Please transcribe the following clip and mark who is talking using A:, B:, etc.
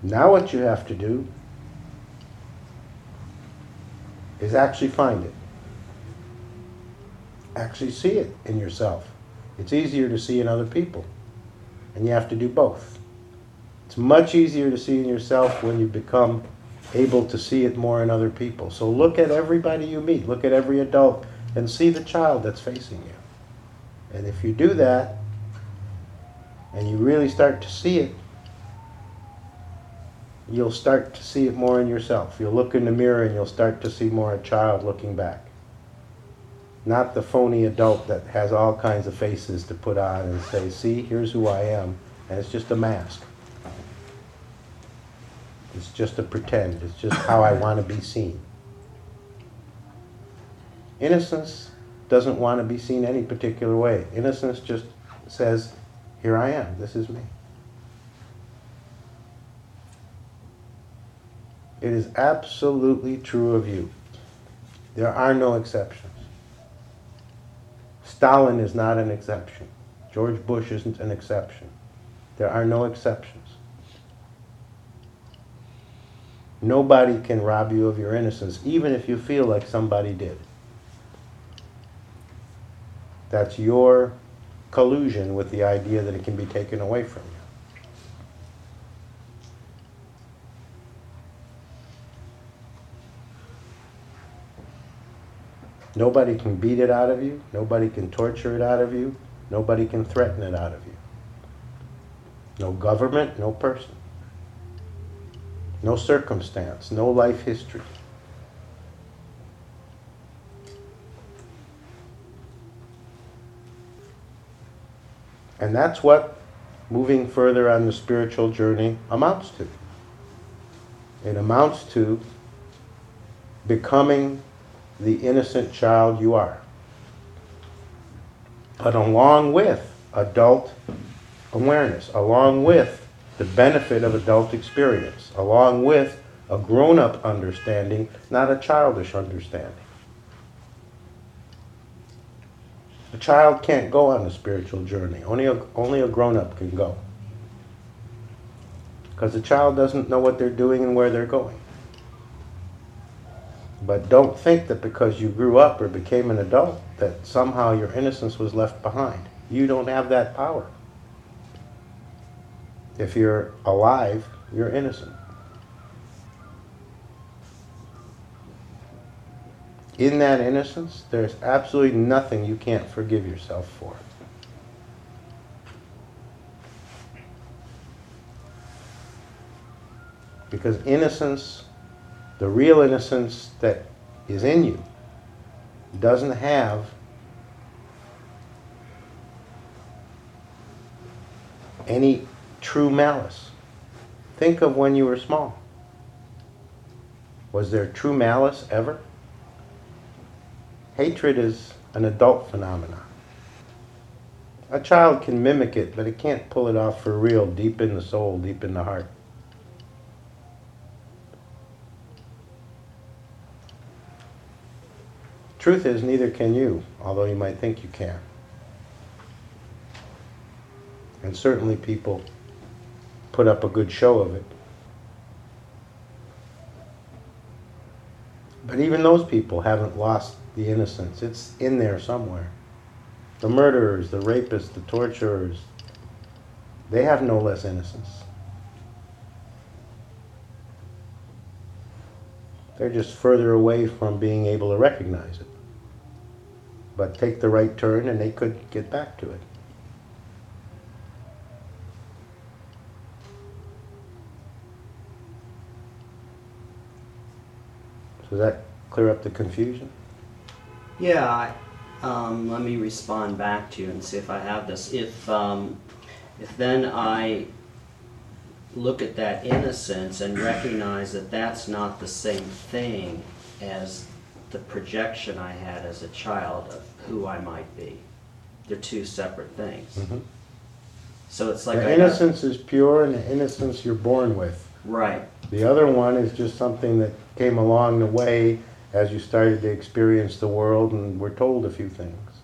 A: Now what you have to do is actually find it. Actually see it in yourself. It's easier to see in other people, and you have to do both. It's much easier to see in yourself when you become able to see it more in other people. So look at everybody you meet, look at every adult, and see the child that's facing you. And if you do that, and you really start to see it, you'll start to see it more in yourself. You'll look in the mirror and you'll start to see more a child looking back. Not the phony adult that has all kinds of faces to put on and say, see, here's who I am. And it's just a mask. It's just a pretend. It's just how I want to be seen. Innocence doesn't want to be seen any particular way. Innocence just says, here I am. This is me. It is absolutely true of you. There are no exceptions. Stalin is not an exception. George Bush isn't an exception. There are no exceptions. Nobody can rob you of your innocence, even if you feel like somebody did. That's your collusion with the idea that it can be taken away from you. Nobody can beat it out of you. Nobody can torture it out of you. Nobody can threaten it out of you. No government, no person. No circumstance, no life history. And that's what moving further on the spiritual journey amounts to. It amounts to becoming the innocent child you are. But along with adult awareness, along with the benefit of adult experience, along with a grown-up understanding, not a childish understanding. A child can't go on the spiritual journey. Only a grown-up can go. Because the child doesn't know what they're doing and where they're going. But don't think that because you grew up or became an adult that somehow your innocence was left behind. You don't have that power. If you're alive, you're innocent. In that innocence, there's absolutely nothing you can't forgive yourself for. Because innocence, the real innocence that is in you, doesn't have any true malice. Think of when you were small. Was there true malice ever? Hatred is an adult phenomenon. A child can mimic it, but it can't pull it off for real, deep in the soul, deep in the heart. Truth is, neither can you, although you might think you can. And certainly people put up a good show of it. But even those people haven't lost the innocence. It's in there somewhere. The murderers, the rapists, the torturers, they have no less innocence. They're just further away from being able to recognize it. But take the right turn and they could get back to it. So does that clear up the confusion?
B: Yeah, let me respond back to you and see if I have this. If then I look at that innocence and recognize that that's not the same thing as the projection I had as a child of who I might be. They're two separate things.
A: Mm-hmm.
B: So it's like
A: the innocence is pure and the innocence you're born with.
B: Right.
A: The other one is just something that came along the way as you started to experience the world and were told a few things.